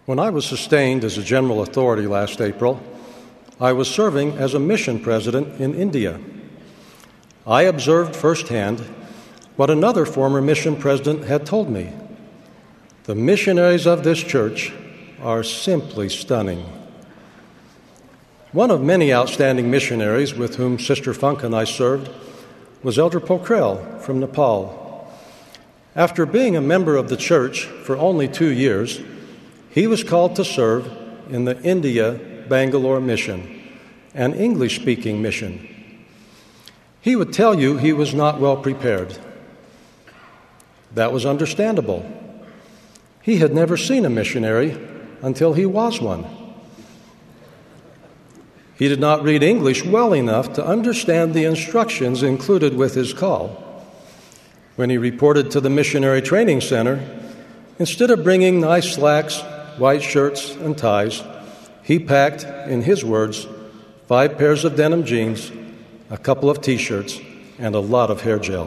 When I was sustained as a general authority last April, I was serving as a mission president in India. I observed firsthand what another former mission president had told me. The missionaries of this church are simply stunning. One of many outstanding missionaries with whom Sister Funk and I served was Elder Pokhrel from Nepal. After being a member of the church for only 2 years, he was called to serve in the India Bangalore mission, an English-speaking mission. He would tell you he was not well prepared. That was understandable. He had never seen a missionary until he was one. He did not read English well enough to understand the instructions included with his call. When he reported to the Missionary Training Center, instead of bringing nice slacks, white shirts, and ties, he packed, in his words, 5 pairs of denim jeans, a couple of T-shirts, and a lot of hair gel.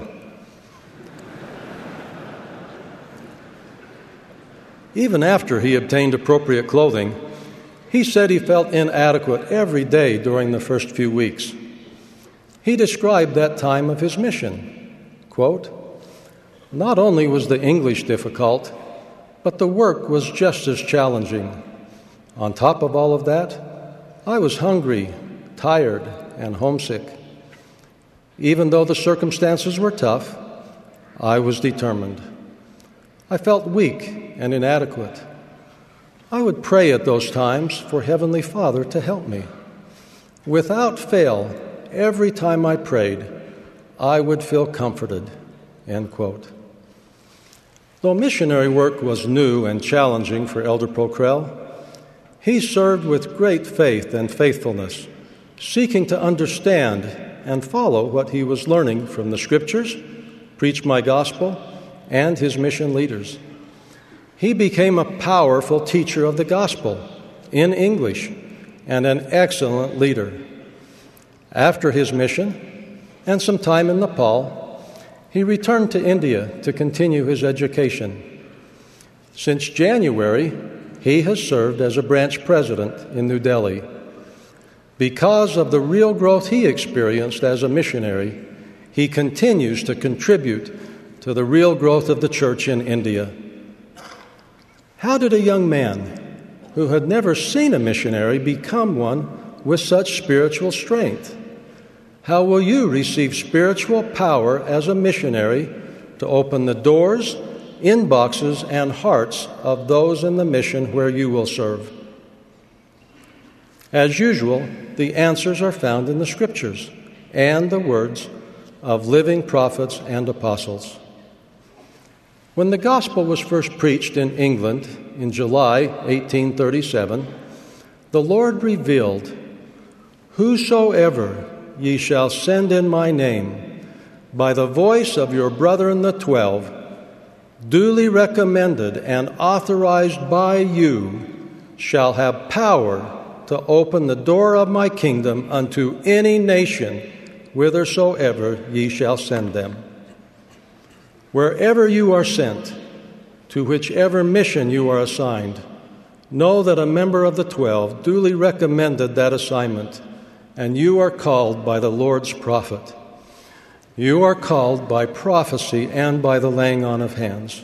Even after he obtained appropriate clothing, he said he felt inadequate every day during the first few weeks. He described that time of his mission, quote, "Not only was the English difficult, but the work was just as challenging. On top of all of that, I was hungry, tired, and homesick. Even though the circumstances were tough, I was determined. I felt weak and inadequate. I would pray at those times for Heavenly Father to help me. Without fail, every time I prayed, I would feel comforted." End quote. Though missionary work was new and challenging for Elder Pokhrel, he served with great faith and faithfulness, seeking to understand and follow what he was learning from the Scriptures, preach my gospel, and his mission leaders. He became a powerful teacher of the gospel in English and an excellent leader. After his mission and some time in Nepal, he returned to India to continue his education. Since January, he has served as a branch president in New Delhi. Because of the real growth he experienced as a missionary, he continues to contribute to the real growth of the church in India. How did a young man who had never seen a missionary become one with such spiritual strength? How will you receive spiritual power as a missionary to open the doors, inboxes, and hearts of those in the mission where you will serve? As usual, the answers are found in the Scriptures and the words of living prophets and apostles. When the gospel was first preached in England in July 1837, the Lord revealed, "Whosoever ye shall send in my name, by the voice of your brethren the 12, duly recommended and authorized by you, shall have power to open the door of my kingdom unto any nation, whithersoever ye shall send them." Wherever you are sent, to whichever mission you are assigned, know that a member of the 12 duly recommended that assignment, and you are called by the Lord's prophet. You are called by prophecy and by the laying on of hands.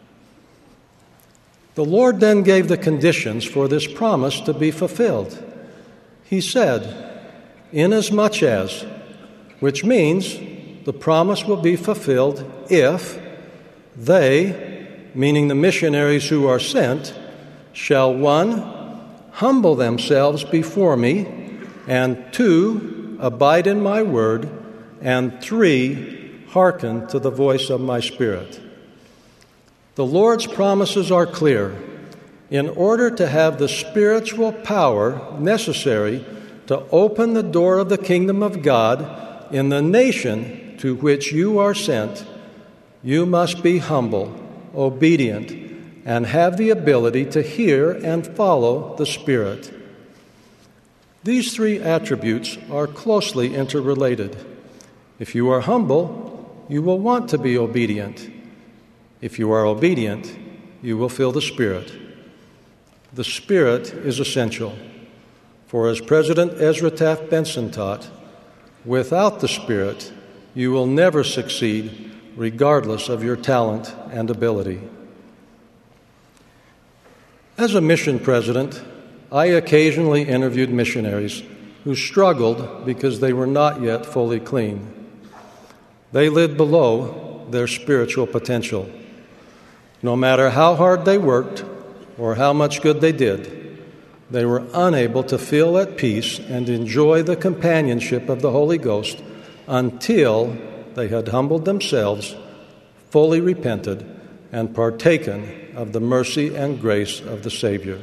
The Lord then gave the conditions for this promise to be fulfilled. He said, "Inasmuch as," which means the promise will be fulfilled if they, meaning the missionaries who are sent, shall 1, humble themselves before me, and 2, abide in my word, and 3, hearken to the voice of my Spirit. The Lord's promises are clear. In order to have the spiritual power necessary to open the door of the kingdom of God in the nation to which you are sent, you must be humble, obedient, and have the ability to hear and follow the Spirit. These 3 attributes are closely interrelated. If you are humble, you will want to be obedient. If you are obedient, you will feel the Spirit. The Spirit is essential, for as President Ezra Taft Benson taught, without the Spirit, you will never succeed regardless of your talent and ability. As a mission president, I occasionally interviewed missionaries who struggled because they were not yet fully clean. They lived below their spiritual potential. No matter how hard they worked or how much good they did, they were unable to feel at peace and enjoy the companionship of the Holy Ghost until they had humbled themselves, fully repented, and partaken of the mercy and grace of the Savior.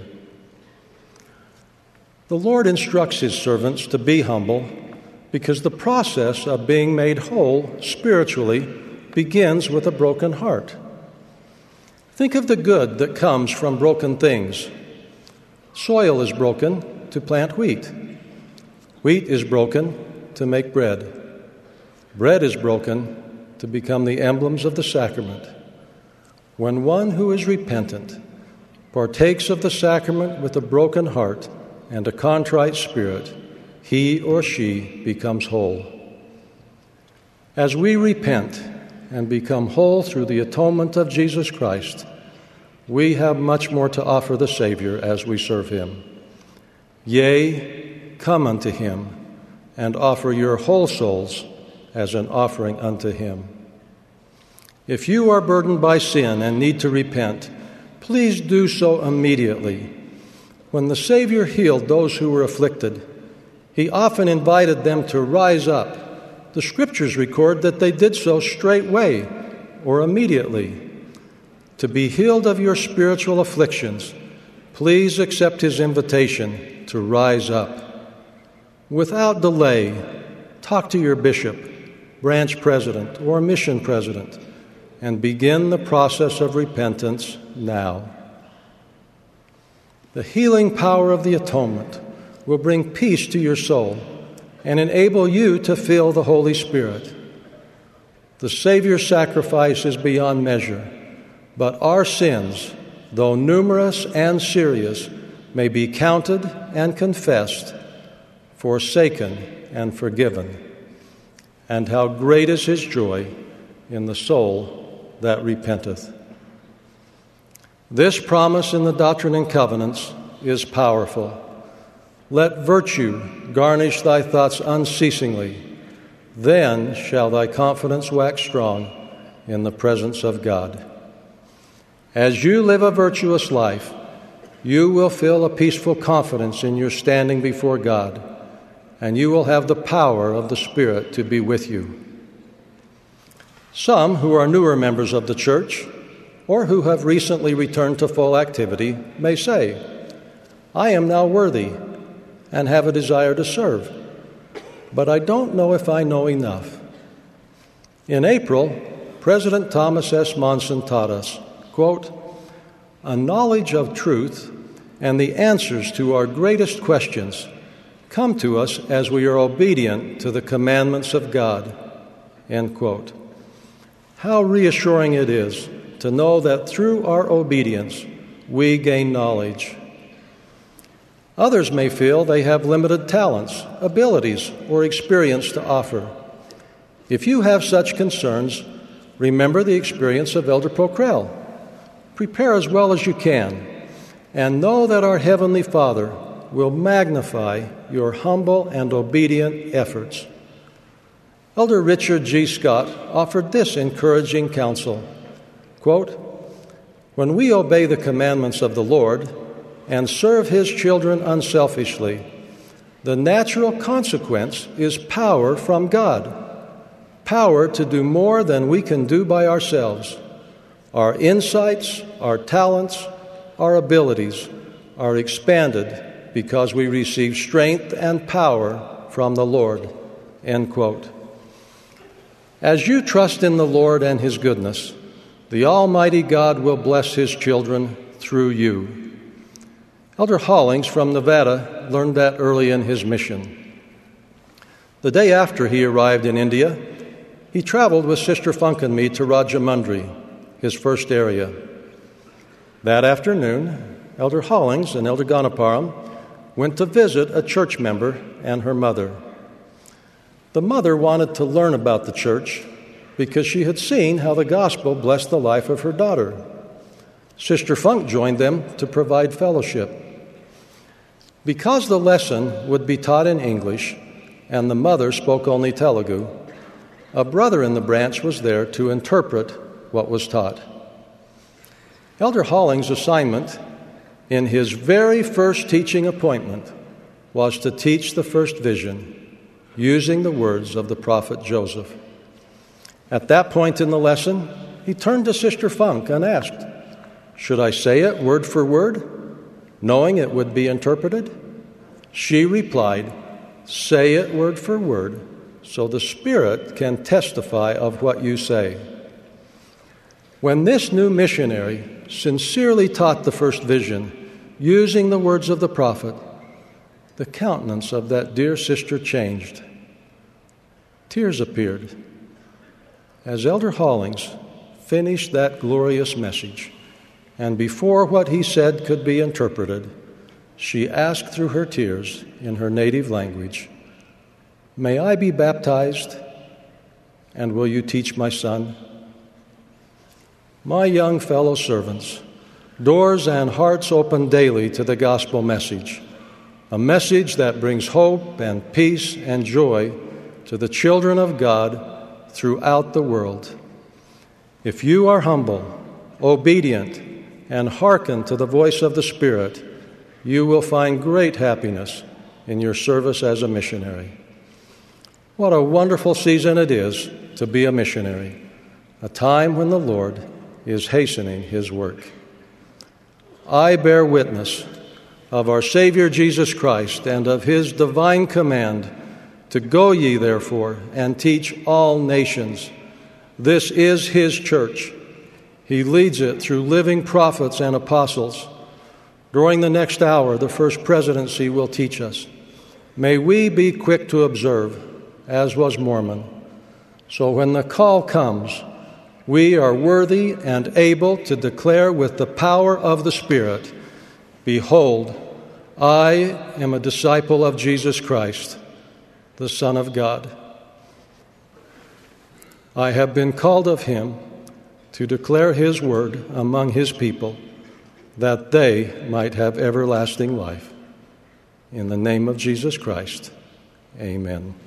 The Lord instructs His servants to be humble because the process of being made whole spiritually begins with a broken heart. Think of the good that comes from broken things. Soil is broken to plant wheat. Wheat is broken to make bread. Bread is broken to become the emblems of the sacrament. When one who is repentant partakes of the sacrament with a broken heart and a contrite spirit, he or she becomes whole. As we repent and become whole through the atonement of Jesus Christ, we have much more to offer the Savior as we serve Him. Yea, come unto Him and offer your whole souls as an offering unto Him. If you are burdened by sin and need to repent, please do so immediately. When the Savior healed those who were afflicted, He often invited them to rise up. The Scriptures record that they did so straightway or immediately. To be healed of your spiritual afflictions, please accept His invitation to rise up. Without delay, talk to your bishop, branch president, or mission president, and begin the process of repentance now. The healing power of the atonement will bring peace to your soul and enable you to feel the Holy Spirit. The Savior's sacrifice is beyond measure, but our sins, though numerous and serious, may be counted and confessed, forsaken and forgiven. And how great is His joy in the soul that repenteth. This promise in the Doctrine and Covenants is powerful. Let virtue garnish thy thoughts unceasingly. Then shall thy confidence wax strong in the presence of God. As you live a virtuous life, you will feel a peaceful confidence in your standing before God, and you will have the power of the Spirit to be with you. Some who are newer members of the church or who have recently returned to full activity may say, I am now worthy and have a desire to serve, but I don't know if I know enough. In April, President Thomas S. Monson taught us, quote, a knowledge of truth and the answers to our greatest questions come to us as we are obedient to the commandments of God, end quote. How reassuring it is to know that through our obedience we gain knowledge. Others may feel they have limited talents, abilities, or experience to offer. If you have such concerns, remember the experience of Elder Pocrell. Prepare as well as you can, and know that our Heavenly Father will magnify your humble and obedient efforts. Elder Richard G. Scott offered this encouraging counsel, quote, when we obey the commandments of the Lord and serve His children unselfishly, the natural consequence is power from God, power to do more than we can do by ourselves. Our insights, our talents, our abilities are expanded because we receive strength and power from the Lord, end quote. As you trust in the Lord and His goodness, the Almighty God will bless His children through you. Elder Hollings from Nevada learned that early in his mission. The day after he arrived in India, he traveled with Sister Funk and me to Rajamundry, his first area. That afternoon, Elder Hollings and Elder Ganaparam went to visit a church member and her mother. The mother wanted to learn about the church because she had seen how the gospel blessed the life of her daughter. Sister Funk joined them to provide fellowship. Because the lesson would be taught in English and the mother spoke only Telugu, a brother in the branch was there to interpret what was taught. Elder Hollings' assignment in his very first teaching appointment was to teach the first vision using the words of the prophet Joseph. At that point in the lesson, he turned to Sister Funk and asked, "Should I say it word for word, knowing it would be interpreted?" She replied, "Say it word for word, so the Spirit can testify of what you say." When this new missionary sincerely taught the first vision, using the words of the prophet, the countenance of that dear sister changed. Tears appeared as Elder Hollings finished that glorious message, and before what he said could be interpreted, she asked through her tears in her native language, "May I be baptized, and will you teach my son?" My young fellow servants, doors and hearts open daily to the gospel message, a message that brings hope and peace and joy to the children of God throughout the world. If you are humble, obedient, and hearken to the voice of the Spirit, you will find great happiness in your service as a missionary. What a wonderful season it is to be a missionary, a time when the Lord is hastening His work. I bear witness of our Savior Jesus Christ and of His divine command to go ye therefore and teach all nations. This is His church. He leads it through living prophets and apostles. During the next hour, the First Presidency will teach us. May we be quick to observe, as was Mormon, so when the call comes, we are worthy and able to declare with the power of the Spirit, "Behold, I am a disciple of Jesus Christ, the Son of God. I have been called of Him to declare His word among His people, that they might have everlasting life. In the name of Jesus Christ, amen."